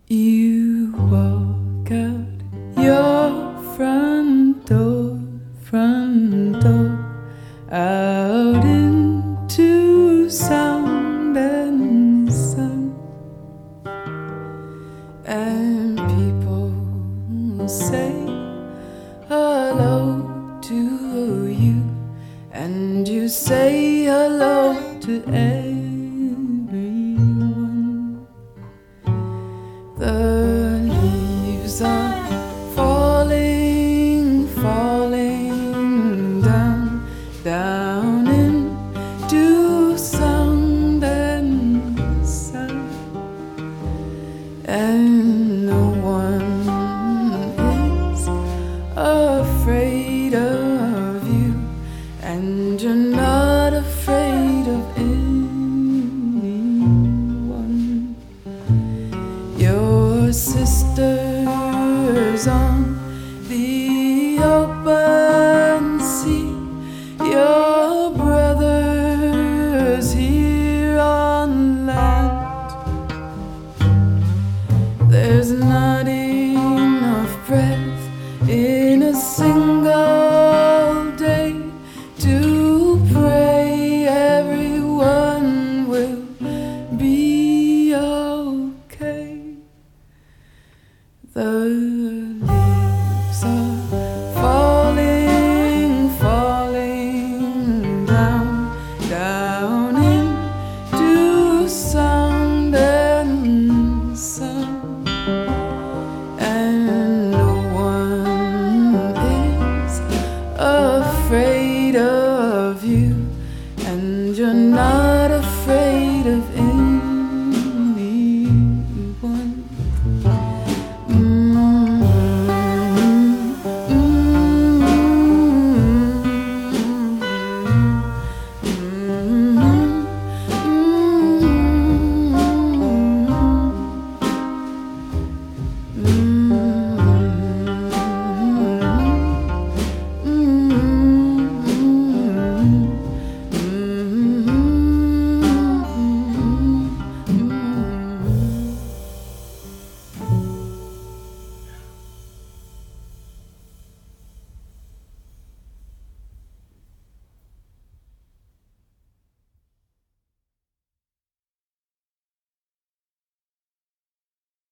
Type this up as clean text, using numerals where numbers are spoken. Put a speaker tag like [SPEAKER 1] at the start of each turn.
[SPEAKER 1] You walk out your front door, out into sound and sun, and people say hello to you, and you say hello to everyone. The leaves are falling, falling down, down into sound and sound, and no one is afraid of you, and you're not afraid of anyone. Your sisters on the open sea, your brothers here on land. There's not enough breath in a single day to pray everyone will be okay. The